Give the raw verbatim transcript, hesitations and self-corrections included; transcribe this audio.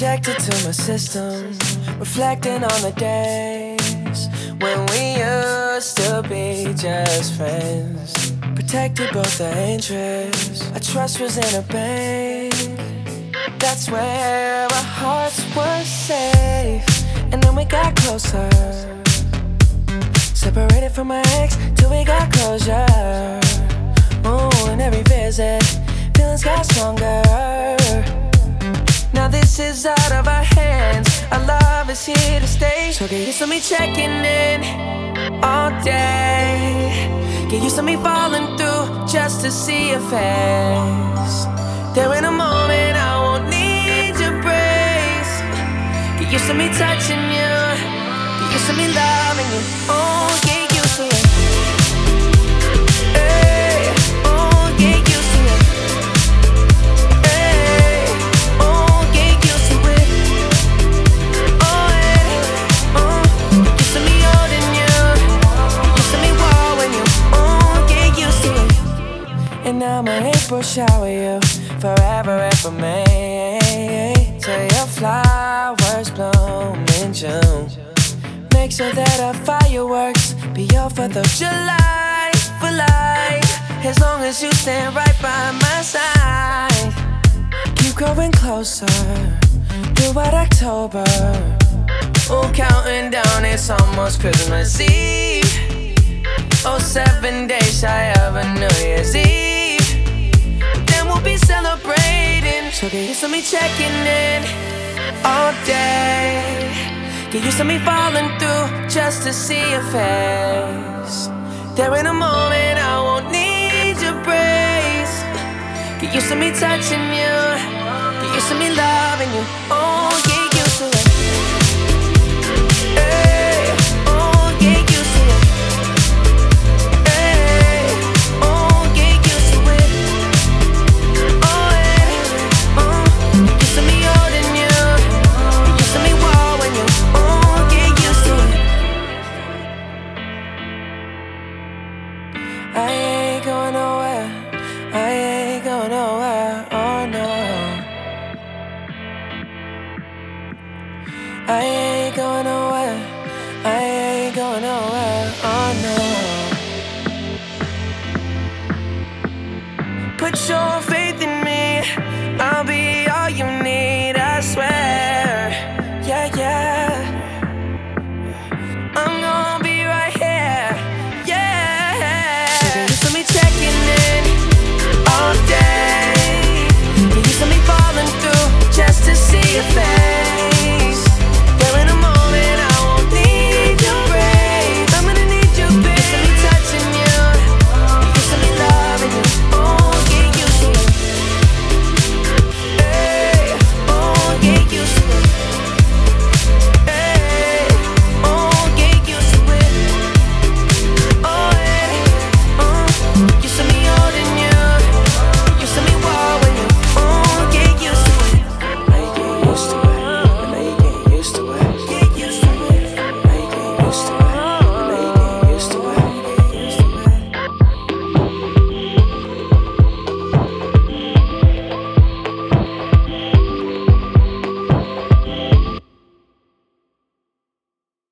Injected to my system, reflecting on the days when we used to be just friends. Protected both our interests, our trust was in a bank. That's where our hearts were safe. And then we got closer, separated from my ex till we got closure. Ooh, and every visit, feelings got stronger. Now this is out of our hands, our love is here to stay. So get used to me checking in all day. Get used to me falling through just to see your face. There in a moment I won't need your brace. Get used to me touching you, get used to me loving you. Oh, get used to it. Hey, oh, get used to it. Hey, oh, get used to it. Oh, hey, oh, get used to me holding you, get used to me warming you. Oh, get used to it. And now my April shower you forever and for me. Till your flowers bloom in June. Make sure that our fireworks be your fourth of July for life. As long as you stand right by my side. Keep growing closer throughout October. Oh, counting down, it's almost Christmas Eve. Oh, seven days shy of a New Year's Eve. Then we'll be celebrating. So get used to me checking in all day. Get used to me falling through just to see your face. There in a moment I won't need your brace. Get used to me touching you, get used to me loving you. Oh, get used to it. Hey, oh, get used to it. Hey, oh, get used to it. Oh, hey, oh, get used to me holding you, get used to me warming you. Oh, get used to it. I ain't going nowhere, I ain't going nowhere, oh no. I ain't going nowhere, I ain't going nowhere, oh no. Put your faith in me, I'll be all you need, I swear. Yeah, yeah, I'm gonna be right here, yeah. So get used to me checking in all day. Get used to me falling through just to see your face.